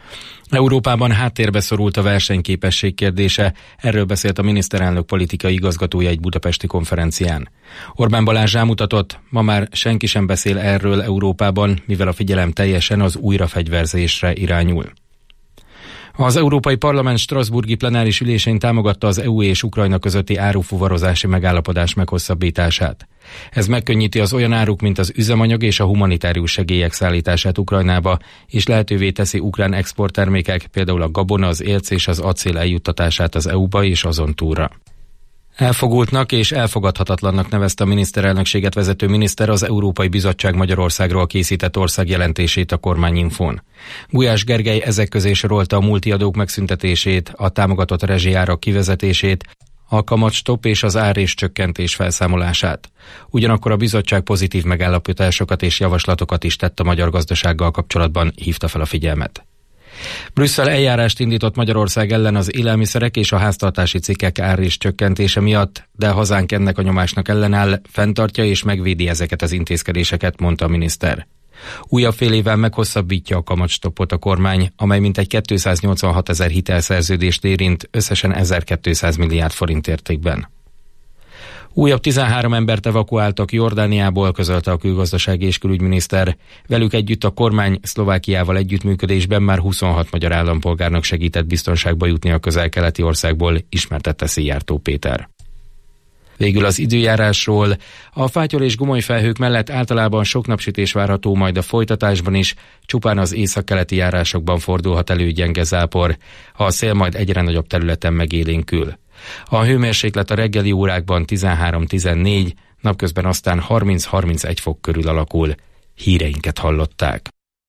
Speaker 9: Európában háttérbe szorult a versenyképesség kérdése, erről beszélt a miniszterelnök politikai igazgatója egy budapesti konferencián. Orbán Balázs rámutatott, ma már senki sem beszél erről Európában, mivel a figyelem teljesen az újrafegyverzésre irányul. Az Európai Parlament strasbourgi plenáris ülésén támogatta az é u és Ukrajna közötti árufuvarozási megállapodás meghosszabbítását. Ez megkönnyíti az olyan áruk, mint az üzemanyag és a humanitárius segélyek szállítását Ukrajnába, és lehetővé teszi ukrán exporttermékek, például a gabona, az érc és az acél eljuttatását az é u-ba és azon túlra. Elfogultnak és elfogadhatatlannak nevezte a miniszterelnökséget vezető miniszter az Európai Bizottság Magyarországról készített országjelentését a Kormányinfón. Gulyás Gergely ezek közé sorolta a multiadók megszüntetését, a támogatott rezsijárak kivezetését, a kamatstopp és az ár és csökkentés felszámolását. Ugyanakkor a bizottság pozitív megállapításokat és javaslatokat is tett a magyar gazdasággal kapcsolatban, hívta fel a figyelmet. Brüsszel eljárást indított Magyarország ellen az élelmiszerek és a háztartási cikkek ár és csökkentése miatt, de hazánk ennek a nyomásnak ellenáll, fenntartja és megvédi ezeket az intézkedéseket, mondta a miniszter. Újabb fél évvel meghosszabbítja a kamatstoppot a kormány, amely mintegy kétszáznyolcvanhat ezer hitelszerződést érint, összesen ezerkétszáz milliárd forint értékben. Újabb tizenhárom embert evakuáltak Jordániából, közölte a külgazdasági és külügyminiszter. Velük együtt a kormány Szlovákiával együttműködésben már huszonhat magyar állampolgárnak segített biztonságba jutni a közel-keleti országból, ismertette Szijjártó Péter. Végül az időjárásról. A fátyol és gomoly felhők mellett általában sok napsütés várható, majd a folytatásban is, csupán az északkeleti járásokban fordulhat elő gyenge zápor. A szél majd egyre nagyobb területen megélénkül. A hőmérséklet a reggeli órákban tizenhárom-tizennégy, napközben aztán harminc-harmincegy fok körül alakul. Híreinket hallották.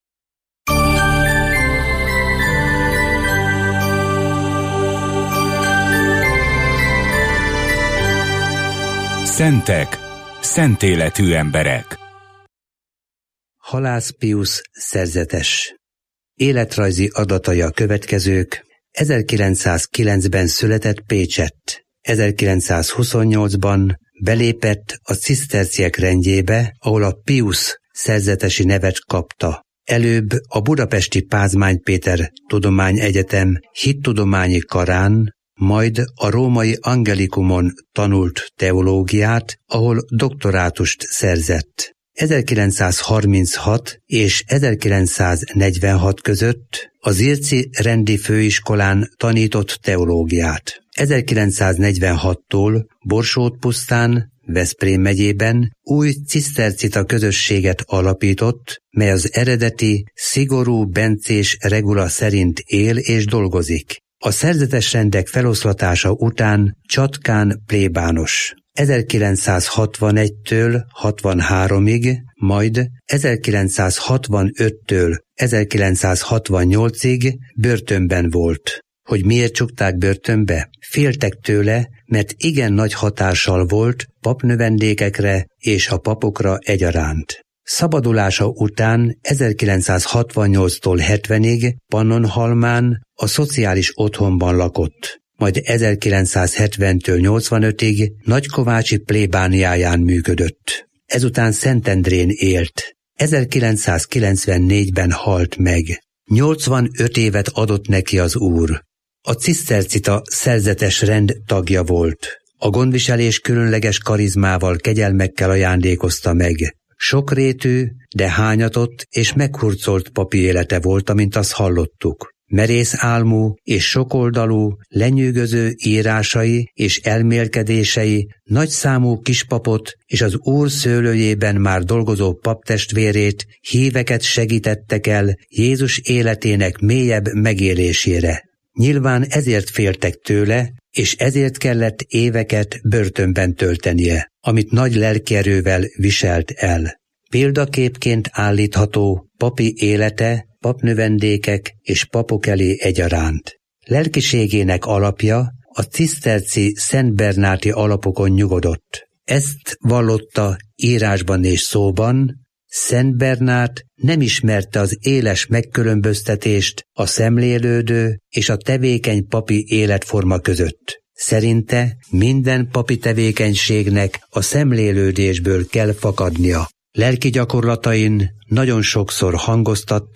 Speaker 10: Szentek, szentéletű emberek.
Speaker 11: Halász Piusz szerzetes. Életrajzi adatai a következők. ezerkilencszázkilencben született Pécsett. ezerkilencszázhuszonnyolcban belépett a ciszterciek rendjébe, ahol a Piusz szerzetesi nevet kapta. Előbb a budapesti Pázmány Péter Tudományegyetem hittudományi karán, majd a római Angelikumon tanult teológiát, ahol doktorátust szerzett. ezerkilencszázharminchat és ezerkilencszáznegyvenhat között az Irci Rendi Főiskolán tanított teológiát. ezerkilencszáznegyvenhattól Borsót-pusztán, Veszprém megyében új cisztercita közösséget alapított, mely az eredeti, szigorú bencés regula szerint él és dolgozik. A szerzetes rendek feloszlatása után csatkán plébános. ezerkilencszázhatvanegytől hatvanháromig, majd ezerkilencszázhatvanöttől ezerkilencszázhatvannyolcig börtönben volt. Hogy miért csukták börtönbe? Féltek tőle, mert igen nagy hatással volt papnövendékekre és a papokra egyaránt. Szabadulása után ezerkilencszázhatvannyolctól hetvenig Pannonhalmán a szociális otthonban lakott, majd ezerkilencszázhetventől nyolcvanötig Nagykovácsi plébániáján működött. Ezután Szentendrén élt. ezerkilencszázkilencvennégyben halt meg. nyolcvanöt évet adott neki az Úr. A cisztercita szerzetes rend tagja volt. A gondviselés különleges karizmával, kegyelmekkel ajándékozta meg. Sokrétű, de hányatott és meghurcolt papi élete volt, amint azt hallottuk. Merész álmú és sokoldalú, lenyűgöző írásai és elmélkedései nagyszámú kispapot és az Úr szőlőjében már dolgozó paptestvérét, híveket segítettek el Jézus életének mélyebb megélésére. Nyilván ezért féltek tőle, és ezért kellett éveket börtönben töltenie, amit nagy lelkierővel viselt el. Példaképként állítható papi élete, papnövendékek és papok elé egyaránt. Lelkiségének alapja a ciszterci szentbernáti alapokon nyugodott. Ezt vallotta írásban és szóban. Szent Bernát nem ismerte az éles megkülönböztetést a szemlélődő és a tevékeny papi életforma között. Szerinte minden papi tevékenységnek a szemlélődésből kell fakadnia. Lelki gyakorlatain nagyon sokszor hangoztatta,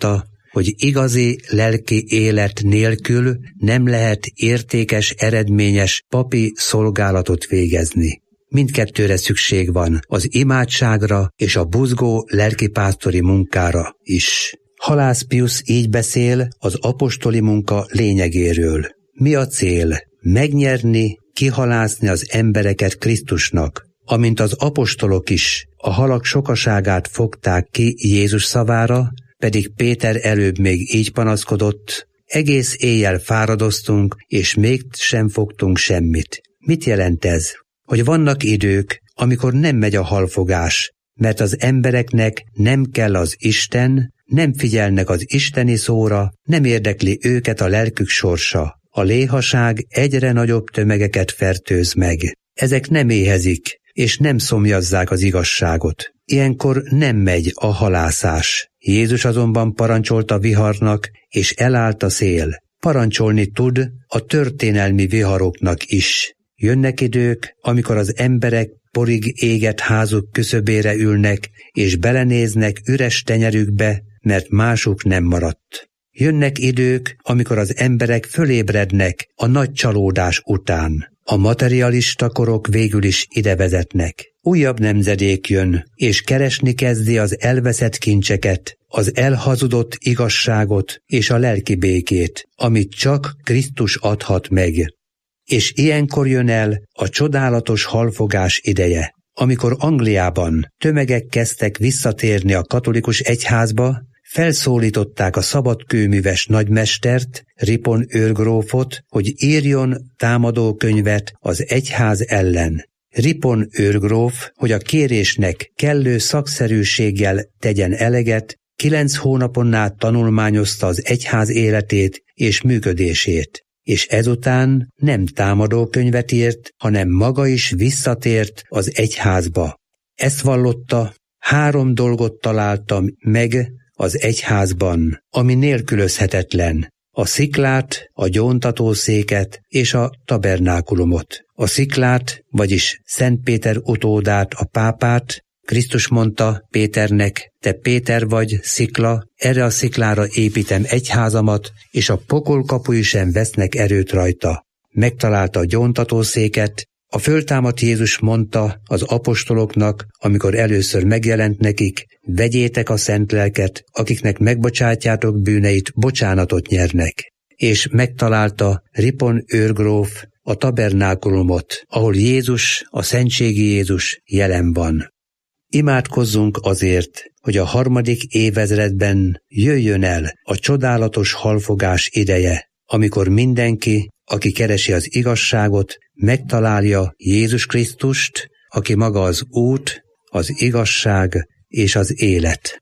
Speaker 11: hogy igazi lelki élet nélkül nem lehet értékes, eredményes papi szolgálatot végezni. Mindkettőre szükség van, az imádságra és a buzgó lelkipásztori munkára is. Halász Piusz így beszél az apostoli munka lényegéről. Mi a cél? Megnyerni, kihalászni az embereket Krisztusnak, amint az apostolok is a halak sokaságát fogták ki Jézus szavára, pedig Péter előbb még így panaszkodott, egész éjjel fáradoztunk, és még sem fogtunk semmit. Mit jelent ez? Hogy vannak idők, amikor nem megy a halfogás, mert az embereknek nem kell az Isten, nem figyelnek az isteni szóra, nem érdekli őket a lelkük sorsa. A léhaság egyre nagyobb tömegeket fertőz meg. Ezek nem éhezik, és nem szomjazzák az igazságot. Ilyenkor nem megy a halászás. Jézus azonban parancsolt a viharnak, és elállt a szél. Parancsolni tud a történelmi viharoknak is. Jönnek idők, amikor az emberek porig égett házuk küszöbére ülnek, és belenéznek üres tenyerükbe, mert másuk nem maradt. Jönnek idők, amikor az emberek fölébrednek a nagy csalódás után. A materialista korok végül is ide vezetnek. Újabb nemzedék jön, és keresni kezdi az elveszett kincseket, az elhazudott igazságot és a lelki békét, amit csak Krisztus adhat meg. És ilyenkor jön el a csodálatos halfogás ideje, amikor Angliában tömegek kezdtek visszatérni a katolikus egyházba, felszólították a szabadkőműves nagymestert, Ripon őrgrófot, hogy írjon támadókönyvet az egyház ellen. Ripon őrgróf, hogy a kérésnek kellő szakszerűséggel tegyen eleget, kilenc hónapon át tanulmányozta az egyház életét és működését, és ezután nem támadókönyvet írt, hanem maga is visszatért az egyházba. Ezt vallotta, három dolgot találtam meg az egyházban, ami nélkülözhetetlen: a sziklát, a gyóntatószéket és a tabernákulumot. A sziklát, vagyis Szent Péter utódát, a pápát. Krisztus mondta Péternek: te Péter vagy, szikla, erre a sziklára építem egyházamat, és a pokol kapui sem vesznek erőt rajta. Megtalálta a gyóntatószéket. A föltámadt Jézus mondta az apostoloknak, amikor először megjelent nekik: vegyétek a szent lelket, akiknek megbocsátjátok bűneit, bocsánatot nyernek. És megtalálta Ripon őrgróf a tabernákulumot, ahol Jézus, a szentségi Jézus jelen van. Imádkozzunk azért, hogy a harmadik évezredben jöjjön el a csodálatos halfogás ideje, amikor mindenki, aki keresi az igazságot, megtalálja Jézus Krisztust, aki maga az út, az igazság és az élet.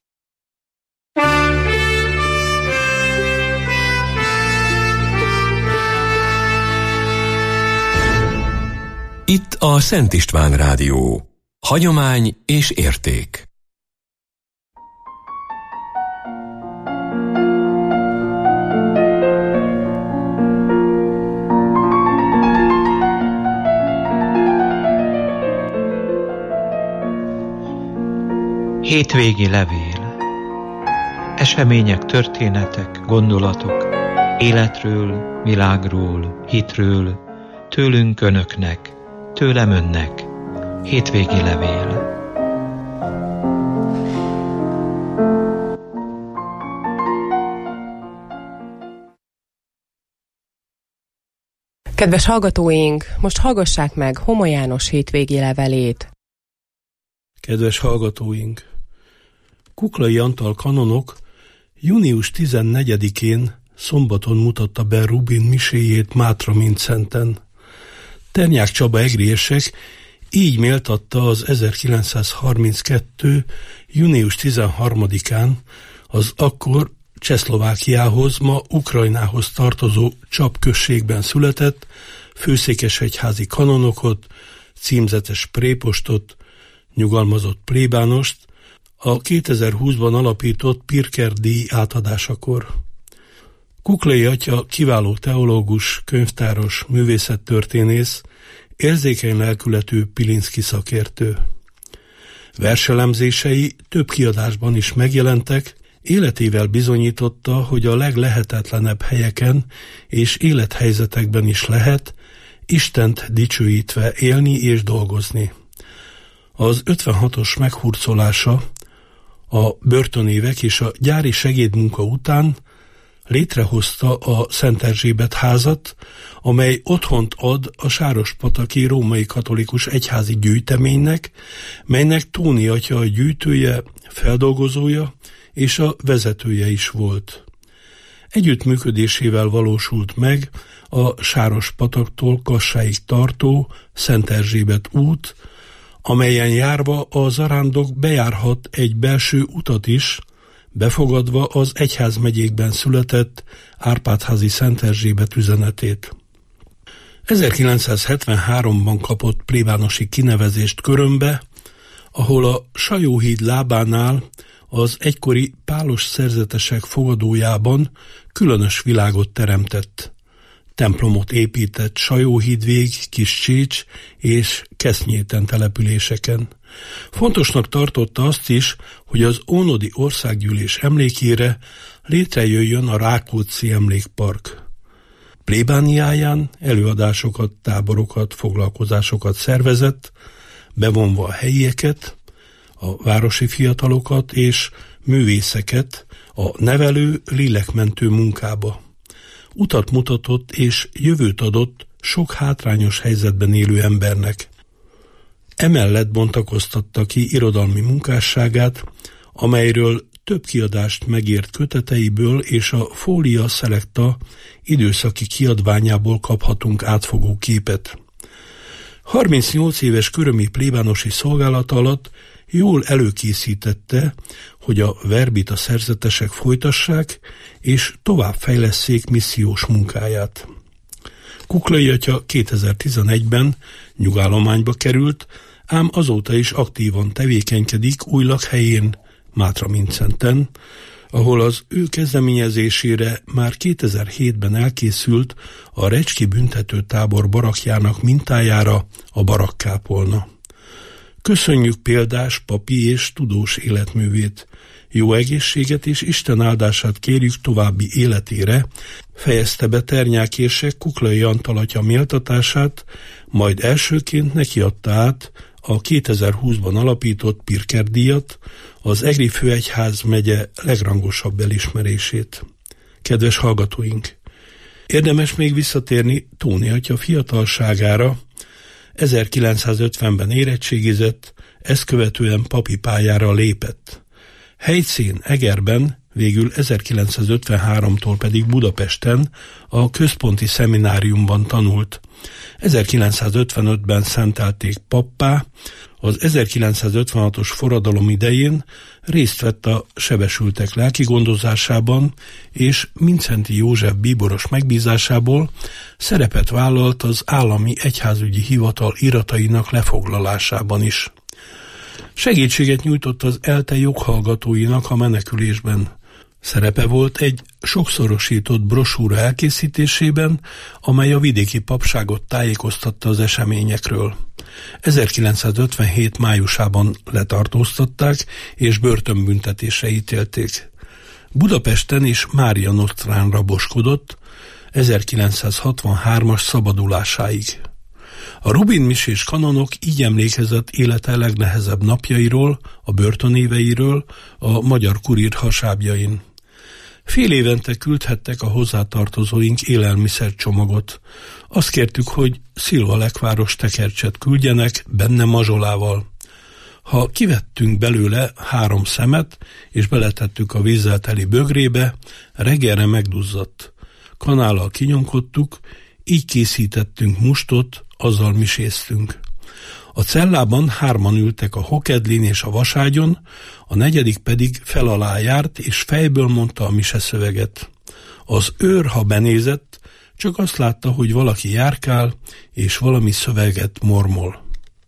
Speaker 1: Itt a Szent István Rádió. Hagyomány és érték.
Speaker 12: Hétvégi levél. Események, történetek, gondolatok, életről, világról, hitről, tőlünk önöknek, tőlem önnek. Hétvégi levél.
Speaker 2: Kedves hallgatóink, most hallgassák meg Homo János hétvégi levelét.
Speaker 13: Kedves hallgatóink, Kuklai Antal kanonok június tizennegyedikén szombaton mutatta be Rubin miséjét Mátra-Mincenten. Ternyák Csaba egriesek így méltatta az ezerkilencszázharminckettő. június tizenharmadikán az akkor Csehszlovákiához, ma Ukrajnához tartozó Csap községben született főszékesegyházi kanonokot, címzetes prépostot, nyugalmazott plébánost a kétezer-húszban alapított Pirker-díj átadásakor. Kuklai atya kiváló teológus, könyvtáros, művészettörténész, érzékeny lelkületű Pilinszky szakértő. Verselemzései több kiadásban is megjelentek, Életével bizonyította, hogy a leglehetetlenebb helyeken és élethelyzetekben is lehet Istent dicsőítve élni és dolgozni. Az ötvenhatos meghurcolása, a börtönévek és a gyári segédmunka után létrehozta a Szent Erzsébet házat, amely otthont ad a sárospataki római katolikus egyházi gyűjteménynek, melynek Tóni atya a gyűjtője, feldolgozója és a vezetője is volt. Együttműködésével valósult meg a Sárospataktól Kassáig tartó Szent Erzsébet út, amelyen járva a zarándok bejárhat egy belső utat is, befogadva az egyházmegyékben született Árpád-házi Szent Erzsébet üzenetét. ezerkilencszázhetvenháromban kapott plébánosi kinevezést Körömbe, ahol a Sajóhíd lábánál az egykori pálos szerzetesek fogadójában különös világot teremtett. Templomot épített Sajóhídvég, Kis-Csécs és Kesznyéten településeken. Fontosnak tartotta azt is, hogy az ónodi országgyűlés emlékére létrejöjjön a Rákóczi Emlékpark. Plébániáján előadásokat, táborokat, foglalkozásokat szervezett, bevonva a helyieket, a városi fiatalokat és művészeket a nevelő, lélekmentő munkába. Utat mutatott és jövőt adott sok hátrányos helyzetben élő embernek. Emellett bontakoztatta ki irodalmi munkásságát, amelyről több kiadást megért köteteiből és a Fólia Selecta időszaki kiadványából kaphatunk átfogó képet. harmincnyolc éves körömi plébánosi szolgálata alatt jól előkészítette, hogy a verbita szerzetesek folytassák és továbbfejlesszék missziós munkáját. Kuklai atya kétezer-tizenegyben nyugállományba került, ám azóta is aktívan tevékenykedik új lakhelyén, Mátra-Mincenten, ahol az ő kezdeményezésére már kétezer-hétben elkészült a Recski büntetőtábor barakjának mintájára a barakkápolna. Köszönjük példás, papi és tudós életművét, jó egészséget és Isten áldását kérjük további életére, fejezte be Ternyák érsek Kuklai Antal atya méltatását, majd elsőként nekiadta át a kétezer-húszban alapított Pirker-díjat, az Egri Főegyház megye legrangosabb elismerését. Kedves hallgatóink! Érdemes még visszatérni Tóni atya fiatalságára. ezerkilencszázötvenben érettségizett, ezt követően papi pályára lépett. Helyszín Egerben, végül ezerkilencszázötvenháromtól pedig Budapesten a központi szemináriumban tanult. ezerkilencszázötvenötben szentelték pappá, az ezerkilencszázötvenhatos forradalom idején részt vett a sebesültek lelkigondozásában, és Mindszenty József bíboros megbízásából szerepet vállalt az állami egyházügyi hivatal iratainak lefoglalásában is. Segítséget nyújtott az ELTE joghallgatóinak a menekülésben. Szerepe volt egy sokszorosított brosúra elkészítésében, amely a vidéki papságot tájékoztatta az eseményekről. ezerkilencszázötvenhét májusában letartóztatták és börtönbüntetésre ítélték. Budapesten és Mária Nostrán raboskodott ezerkilencszázhatvanhármas szabadulásáig. A Rubin misés kanonok így emlékezett élete legnehezebb napjairól, a börtönéveiről, a Magyar Kurír hasábjain. Fél évente küldhettek a hozzátartozóink élelmiszercsomagot. Azt kértük, hogy Szilva-Lekváros tekercset küldjenek, benne mazsolával. Ha kivettünk belőle három szemet, és beletettük a vízzel teli bögrébe, reggelre megduzzadt. Kanállal kinyomkodtuk, így készítettünk mustot, azzal miséztünk. A cellában hárman ültek a hokedlin és a vaságyon, a negyedik pedig fel alá járt, és fejből mondta a mise szöveget. Az őr, ha benézett, csak azt látta, hogy valaki járkál, és valami szöveget mormol.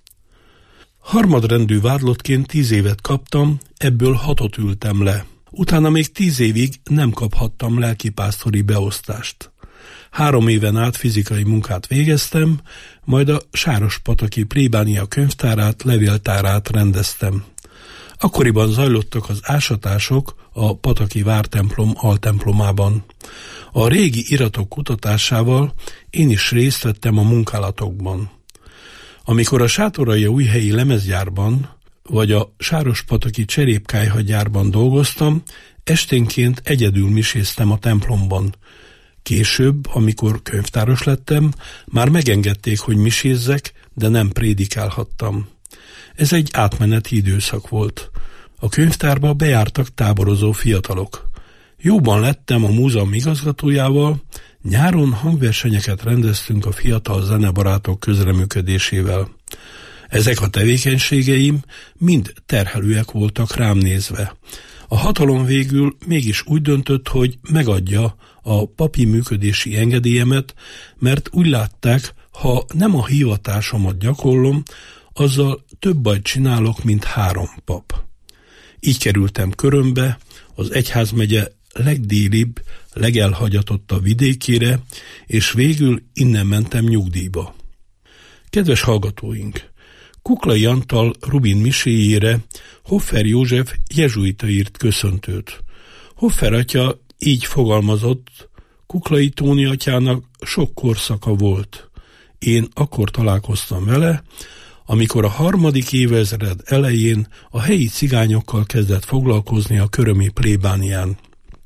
Speaker 13: Harmadrendű vádlottként tíz évet kaptam, ebből hatot ültem le. Utána még tíz évig nem kaphattam lelkipásztori beosztást. Három éven át fizikai munkát végeztem, majd a Sárospataki plébánia könyvtárát, levéltárát rendeztem. Akkoriban zajlottak az ásatások a Pataki vártemplom altemplomában. A régi iratok kutatásával én is részt vettem a munkálatokban. Amikor a Sátoraljaújhelyi lemezgyárban vagy a Sárospataki cserépkályhagyárban dolgoztam, esténként egyedül miséztem a templomban. Később, amikor könyvtáros lettem, már megengedték, hogy misézzek, de nem prédikálhattam. Ez egy átmeneti időszak volt. A könyvtárba bejártak táborozó fiatalok. Jóban lettem a múzeum igazgatójával, nyáron hangversenyeket rendeztünk a fiatal zenebarátok közreműködésével. Ezek a tevékenységeim mind terhelőek voltak rám nézve. A hatalom végül mégis úgy döntött, hogy megadja a papi működési engedélyemet, mert úgy látták, ha nem a hivatásomat gyakorlom, azzal több bajt csinálok, mint három pap. Így kerültem körömbe, az egyházmegye legdélibb, legelhagyatottabb vidékére, és végül innen mentem nyugdíjba. Kedves hallgatóink! Kuklai Antal Rubin miséjére Hoffer József jezsuita írt köszöntőt. Hoffer atya így fogalmazott, Kuklai Tóni atyának sok korszaka volt. Én akkor találkoztam vele, amikor a harmadik évezred elején a helyi cigányokkal kezdett foglalkozni a körömi plébánián.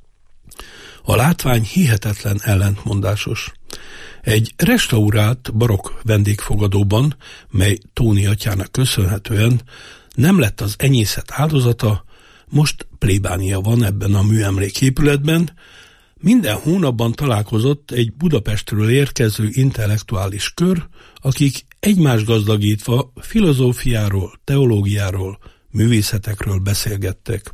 Speaker 13: A látvány hihetetlen ellentmondásos. Egy restaurált barokk vendégfogadóban, mely Tóni atyának köszönhetően nem lett az enyészet áldozata, most plébánia van ebben a műemléképületben, minden hónapban találkozott egy Budapestről érkező intellektuális kör, akik egymást gazdagítva filozófiáról, teológiáról, művészetekről beszélgettek.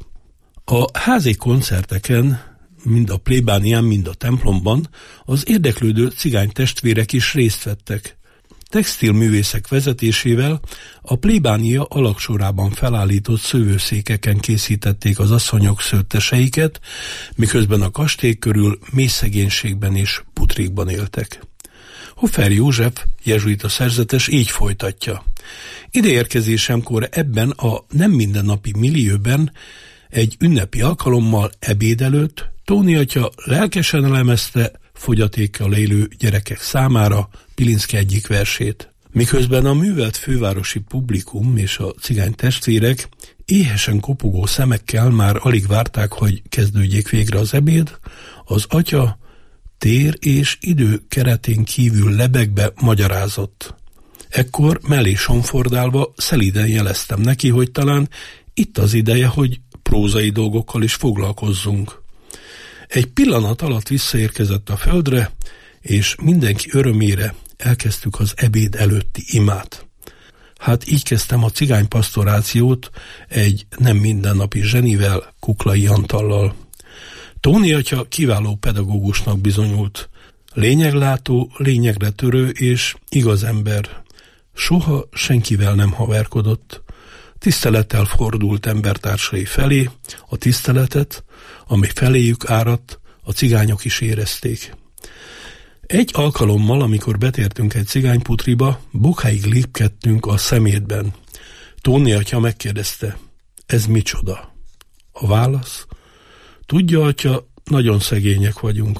Speaker 13: A házi koncerteken, mind a plébánián, mind a templomban az érdeklődő cigány testvérek is részt vettek. Textilművészek vezetésével a plébánia alagsorában felállított szővőszékeken készítették az asszonyok szőtteseiket, miközben a kastély körül mély szegénységben és putrikban éltek. Hoffer József, jezsuita szerzetes így folytatja. Ideérkezésemkor ebben a nem mindennapi millióben egy ünnepi alkalommal ebéd előtt Tóni atya lelkesen elemezte fogyatékkal élő gyerekek számára Pilinszky egyik versét. Miközben a művelt fővárosi publikum és a cigány testvérek éhesen kopogó szemekkel már alig várták, hogy kezdődjék végre az ebéd, az atya tér és idő keretén kívül lebegbe magyarázott. Ekkor mellé sonfordálva szelíden jeleztem neki, hogy talán itt az ideje, hogy prózai dolgokkal is foglalkozzunk. Egy pillanat alatt visszaérkezett a földre, és mindenki örömére elkezdtük az ebéd előtti imát. Hát így kezdtem a cigánypasztorációt egy nem mindennapi zsenivel, Kuklai Antallal. Tóni atya kiváló pedagógusnak bizonyult. Lényeglátó, lényegre törő és igaz ember. Soha senkivel nem haverkodott. Tisztelettel fordult embertársai felé, a tiszteletet, ami feléjük áradt, a cigányok is érezték. Egy alkalommal, amikor betértünk egy cigányputriba, bokáig lépkedtünk a szemétben. Tóni atya megkérdezte, ez micsoda? A válasz? Tudja, atya, nagyon szegények vagyunk.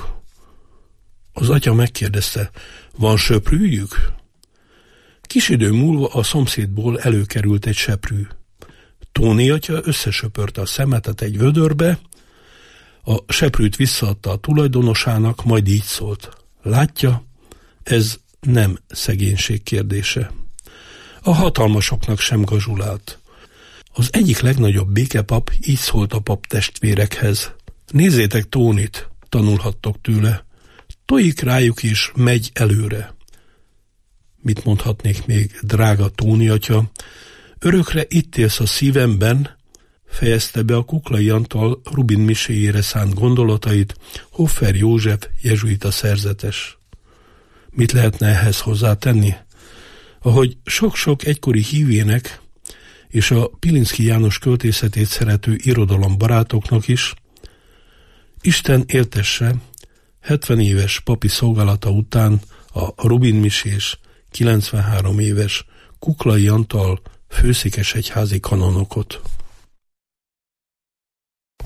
Speaker 13: Az atya megkérdezte, van söprűjük? Kis idő múlva a szomszédból előkerült egy seprű. Tóni atya összesöpörte a szemetet egy vödörbe, a seprűt visszaadta a tulajdonosának, majd így szólt. Látja, ez nem szegénység kérdése. A hatalmasoknak sem gazsulált. Az egyik legnagyobb békepap így szólt a pap testvérekhez. Nézzétek Tónit, tanulhattok tőle. Tojik rájuk is, megy előre. Mit mondhatnék még, drága Tóni atya? Örökre itt élsz a szívemben, fejezte be a Kuklai Antal Rubin miséjére szánt gondolatait Hoffer József jezsuita szerzetes. Mit lehetne ehhez hozzátenni? Ahogy sok-sok egykori hívének és a Pilinszky János költészetét szerető irodalombarátoknak is, Isten éltesse hetven éves papi szolgálata után a Rubin misés kilencvenhárom éves Kuklai Antal főszékesegyházi kanonokot.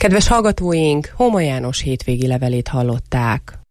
Speaker 2: Kedves hallgatóink, Hóma János hétvégi levelét hallották.